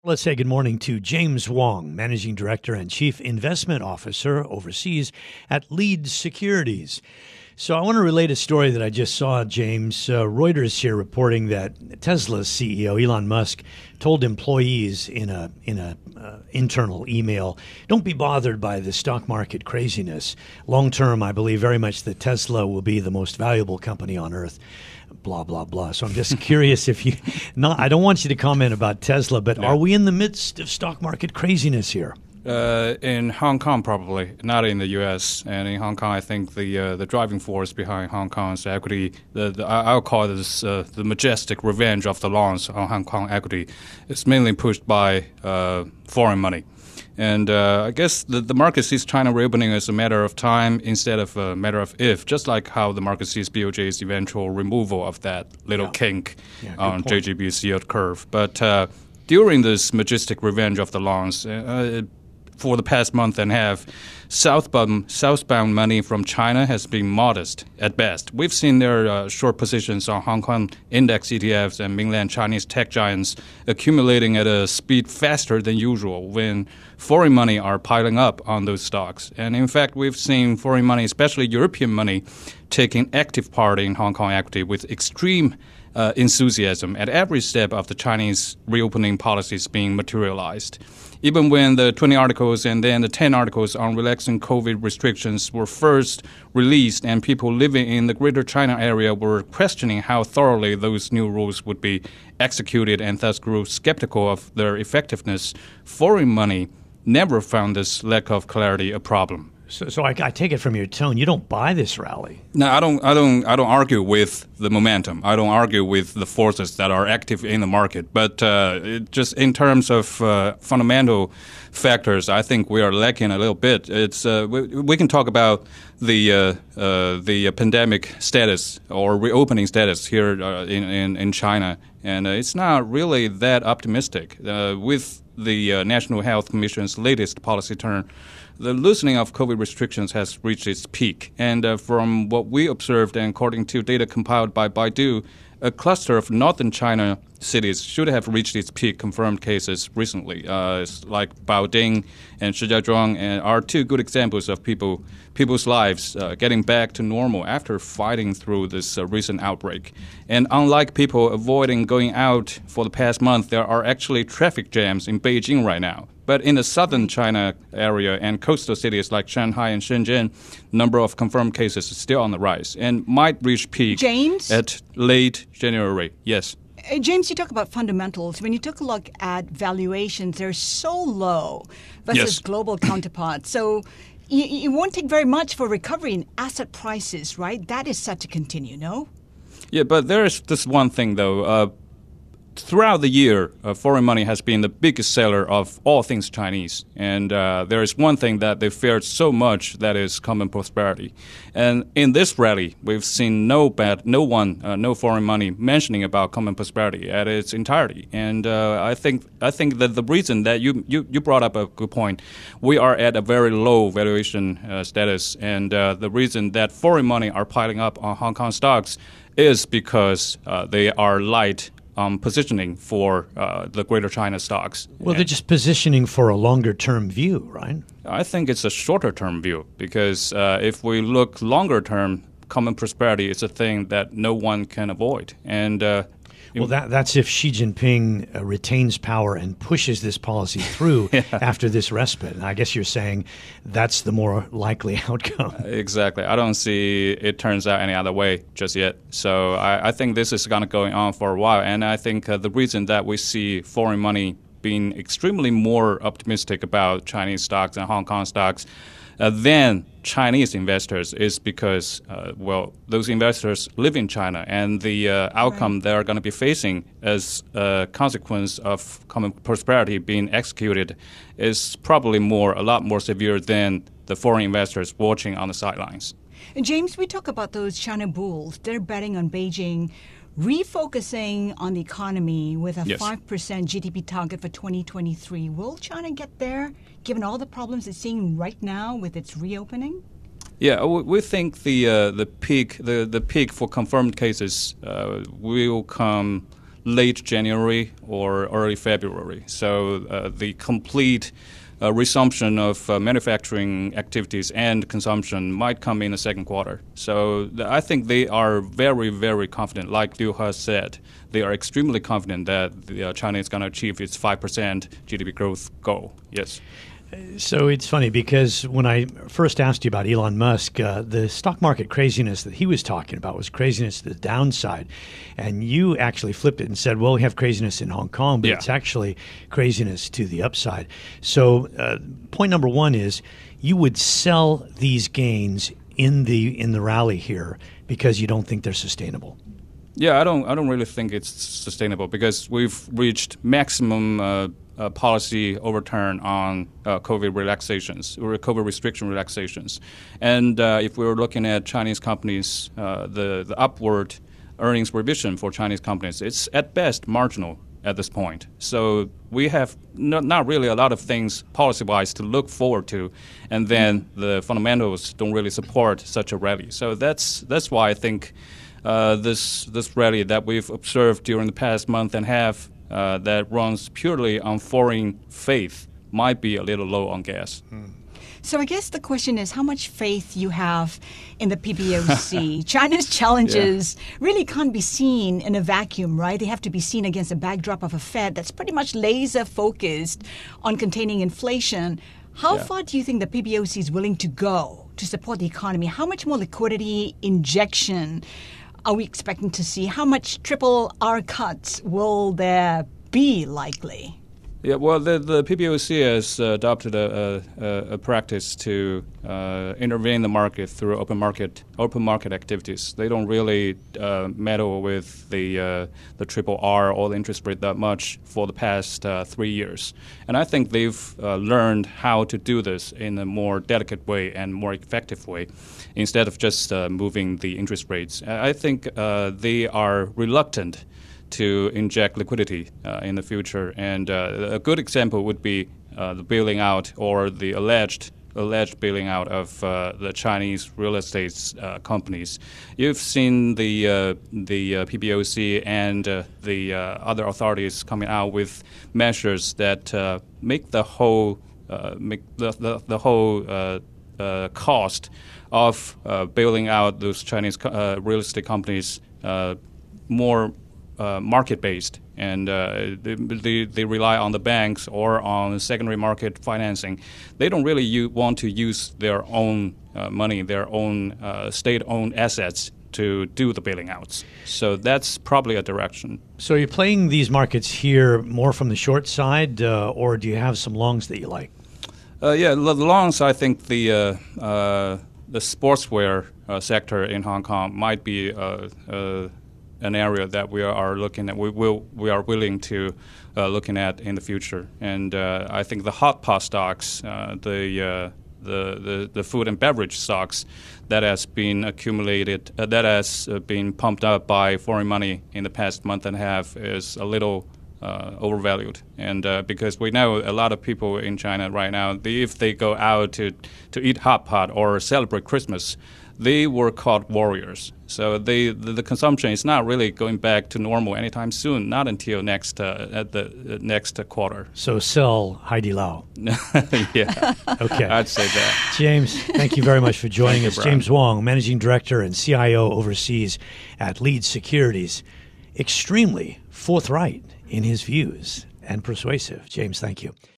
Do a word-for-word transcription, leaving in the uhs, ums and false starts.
Let's say good morning to James Wong, Managing Director and Chief Investment Officer overseas at Lead Securities. So I want to relate a story that I just saw, James. Uh, Reuters here reporting that Tesla's C E O, Elon Musk, told employees in a in a uh, internal email, don't be bothered by the stock market craziness. Long term, I believe very much that Tesla will be the most valuable company on earth. Blah, blah, blah. So I'm just curious if you, not, I don't want you to comment about Tesla, but no. Are we in the midst of stock market craziness here? Uh, in Hong Kong, probably, not in the U S. And in Hong Kong, I think the uh, the driving force behind Hong Kong's equity, the, the, I'll call this uh, the majestic revenge of the lawns on Hong Kong equity, is mainly pushed by uh, foreign money. And uh, I guess the, the market sees China reopening as a matter of time instead of a matter of if, just like how the market sees B O J's eventual removal of that little yeah. kink yeah, on J G B's yield curve. But uh, during this majestic revenge of the lawns, uh, for the past month and a half, southbound, southbound money from China has been modest at best. We've seen their uh, short positions on Hong Kong index E T Fs and mainland Chinese tech giants accumulating at a speed faster than usual when foreign money are piling up on those stocks. And in fact, we've seen foreign money, especially European money, taking active part in Hong Kong equity with extreme uh, enthusiasm at every step of the Chinese reopening policies being materialized. Even when the twenty articles and then the ten articles on relaxing COVID restrictions were first released and people living in the Greater China area were questioning how thoroughly those new rules would be executed and thus grew skeptical of their effectiveness, foreign money never found this lack of clarity a problem. So, so I, I take it from your tone, you don't buy this rally. No, I don't. I don't. I don't argue with the momentum. I don't argue with the forces that are active in the market. But uh, it just in terms of uh, fundamental factors, I think we are lacking a little bit. It's uh, we, we can talk about the uh, uh, the pandemic status or reopening status here uh, in, in in China, and uh, it's not really that optimistic. Uh, with the uh, National Health Commission's latest policy turn, the loosening of COVID restrictions has reached its peak. And uh, from what we observed, and according to data compiled by Baidu, a cluster of northern China cities should have reached its peak confirmed cases recently, uh, like Baoding and Shijiazhuang, and are two good examples of people people's lives uh, getting back to normal after fighting through this uh, recent outbreak. And unlike people avoiding going out for the past month, there are actually traffic jams in Beijing right now. But in the southern China area and coastal cities like Shanghai and Shenzhen, number of confirmed cases is still on the rise and might reach peak James? at late January. Yes. Uh, James, you talk about fundamentals. When you took a look at valuations, they're so low versus Yes. global counterparts. So you, it won't take very much for recovery in asset prices, right? That is set to continue, no? Yeah, but there is this one thing, though. Uh, Throughout the year, uh, foreign money has been the biggest seller of all things Chinese. And uh, there is one thing that they feared so much, that is common prosperity. And in this rally, we've seen no bad, no one, uh, no foreign money mentioning about common prosperity at its entirety. And uh, I think I think that the reason that you, you, you brought up a good point, we are at a very low valuation uh, status. And uh, the reason that foreign money are piling up on Hong Kong stocks is because uh, they are light Um, positioning for uh, the Greater China stocks. Well, they're just positioning for a longer-term view, right? I think it's a shorter-term view because uh, if we look longer-term, common prosperity is a thing that no one can avoid. And uh, Well, that, that's if Xi Jinping uh, retains power and pushes this policy through yeah. after this respite. And I guess you're saying that's the more likely outcome. Exactly. I don't see it turns out any other way just yet. So I, I think this is going to go on for a while. And I think uh, the reason that we see foreign money being extremely more optimistic about Chinese stocks and Hong Kong stocks uh, than Chinese investors is because, uh, well, those investors live in China, and the uh, outcome right. they're going to be facing as a consequence of common prosperity being executed is probably more, a lot more severe than the foreign investors watching on the sidelines. And James, we talk about those China bulls. They're betting on Beijing refocusing on the economy with a yes. five percent G D P target for twenty twenty-three. Will China get there, given all the problems it's seeing right now with its reopening? Yeah, we think the uh, the peak the, the peak for confirmed cases uh, will come late January or early February. So uh, the complete uh, resumption of uh, manufacturing activities and consumption might come in the second quarter. So th- I think they are very, very confident. Like Liu He said, they are extremely confident that the, uh, China is going to achieve its five percent G D P growth goal. Yes. So it's funny because when I first asked you about Elon Musk, uh, the stock market craziness that he was talking about was craziness to the downside. And you actually flipped it and said, well, we have craziness in Hong Kong, but Yeah. it's actually craziness to the upside. So uh, point number one is you would sell these gains in the in the rally here because you don't think they're sustainable. Yeah, I don't. I don't really think it's sustainable because we've reached maximum uh, uh, policy overturn on uh, COVID relaxations or COVID restriction relaxations, and uh, if we were looking at Chinese companies, uh, the the upward earnings revision for Chinese companies, it's at best marginal at this point. So we have not, not really a lot of things policy-wise to look forward to, and then the fundamentals don't really support such a rally. So that's that's why I think. Uh, this this rally that we've observed during the past month and a half uh, that runs purely on foreign faith might be a little low on gas. Mm. So I guess the question is how much faith you have in the P B O C. China's challenges yeah. really can't be seen in a vacuum, right? They have to be seen against a backdrop of a Fed that's pretty much laser focused on containing inflation. How yeah. far do you think the P B O C is willing to go to support the economy? How much more liquidity injection are we expecting to see? How much triple R cuts will there be likely? Yeah, well, the, the P B O C has uh, adopted a, a, a practice to uh, intervene in the market through open market open market activities. They don't really uh, meddle with the uh, the triple R or the interest rate that much for the past uh, three years. And I think they've uh, learned how to do this in a more delicate way and more effective way, instead of just uh, moving the interest rates. I think uh, they are reluctant to inject liquidity uh, in the future. And uh, a good example would be uh, the bailing out or the alleged alleged bailing out of uh, the Chinese real estate uh, companies. You've seen the uh, the uh, P B O C and uh, the uh, other authorities coming out with measures that uh, make the whole uh, make the the, the whole uh, uh, cost of uh, bailing out those Chinese co- uh, real estate companies uh, more Uh, market-based, and uh, they, they, they rely on the banks or on secondary market financing. They don't really u- want to use their own uh, money, their own uh, state-owned assets to do the bailing outs. So that's probably a direction. So you're playing these markets here more from the short side, uh, or do you have some longs that you like? Uh, yeah, the longs, I think the uh, uh, the sportswear uh, sector in Hong Kong might be uh, uh, an area that we are looking at. We will we are willing to uh, looking at in the future, and uh, I think the hot pot stocks, uh, the, uh, the the the food and beverage stocks, that has been accumulated, uh, that has uh, been pumped up by foreign money in the past month and a half, is a little uh, overvalued. And uh, because we know a lot of people in China right now, they, if they go out to to eat hot pot or celebrate Christmas, they were called warriors. So they, the, the consumption is not really going back to normal anytime soon, not until next uh, at the uh, next uh, quarter. So sell Haidilao. Yeah. Okay. I'd say that. James, thank you very much for joining you, us. Brian. James Wong, Managing Director and C I O overseas at Lead Securities. Extremely forthright in his views and persuasive. James, thank you.